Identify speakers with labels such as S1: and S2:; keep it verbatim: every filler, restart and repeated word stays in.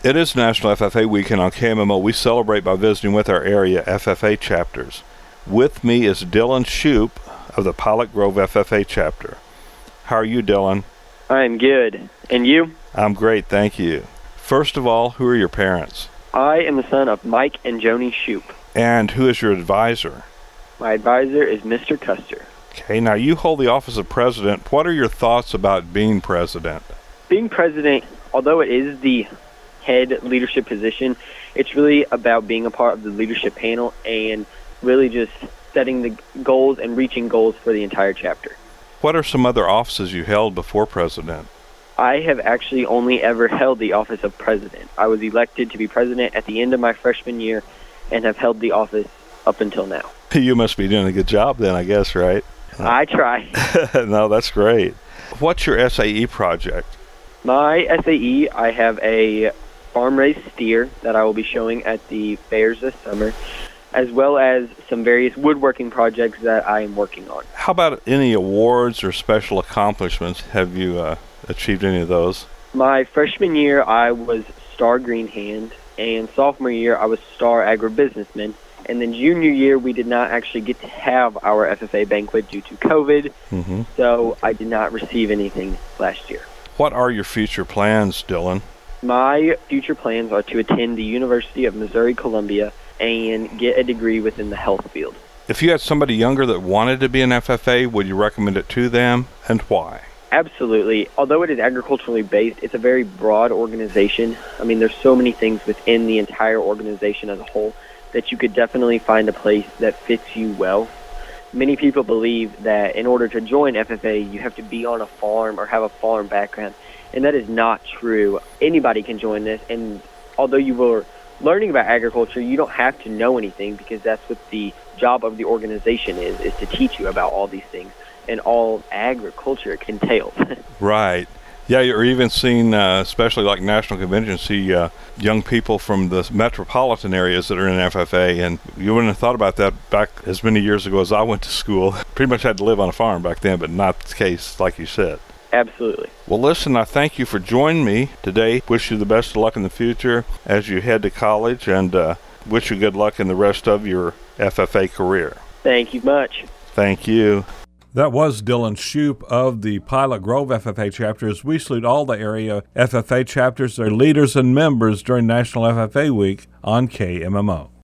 S1: It is National F F A Weekend on K M M O. We celebrate by visiting with our area F F A chapters. With me is Dylan Shoup of the Pilot Grove F F A chapter. How are you, Dylan?
S2: I'm good. And you?
S1: I'm great, thank you. First of all, who are your parents?
S2: I am the son of Mike and Joni Shoup.
S1: And who is your advisor?
S2: My advisor is Mister Custer.
S1: Okay, now you hold the office of president. What are your thoughts about being president?
S2: Being president, although it is the head leadership position, it's really about being a part of the leadership panel and really just setting the goals and reaching goals for the entire chapter.
S1: What are some other offices you held before president?
S2: I have actually only ever held the office of president. I was elected to be president at the end of my freshman year and have held the office up until now.
S1: You must be doing a good job then, I guess, right?
S2: I try.
S1: No, that's great. What's your S A E project?
S2: My S A E, I have a farm-raised steer that I will be showing at the fairs this summer, as well as some various woodworking projects that I am working on.
S1: How about any awards or special accomplishments? Have you uh, achieved any of those?
S2: My freshman year, I was Star Green Hand, and sophomore year, I was Star Agribusinessman. And then junior year, we did not actually get to have our F F A banquet due to COVID,
S1: mm-hmm.
S2: so I did not receive anything last year.
S1: What are your future plans, Dylan?
S2: My future plans are to attend the University of Missouri-Columbia and get a degree within the health field.
S1: If you had somebody younger that wanted to be an F F A, would you recommend it to them, and why?
S2: Absolutely. Although it is agriculturally based, it's a very broad organization. I mean, there's so many things within the entire organization as a whole that you could definitely find a place that fits you well. Many people believe that in order to join F F A, you have to be on a farm or have a farm background, and that is not true. Anybody can join this, and although you were learning about agriculture, you don't have to know anything, because that's what the job of the organization is, is to teach you about all these things and all agriculture entails.
S1: Right. Yeah, you're even seeing, uh, especially like national conventions, see uh, young people from the metropolitan areas that are in F F A, and you wouldn't have thought about that back as many years ago as I went to school. Pretty much had to live on a farm back then, but not the case like you said.
S2: Absolutely.
S1: Well, listen, I thank you for joining me today. Wish you the best of luck in the future as you head to college, and uh, wish you good luck in the rest of your F F A career.
S2: Thank you much.
S1: Thank you. That was Dylan Shoup of the Pilot Grove F F A chapter. As we salute all the area F F A chapters, their leaders and members during National F F A Week on K M M O.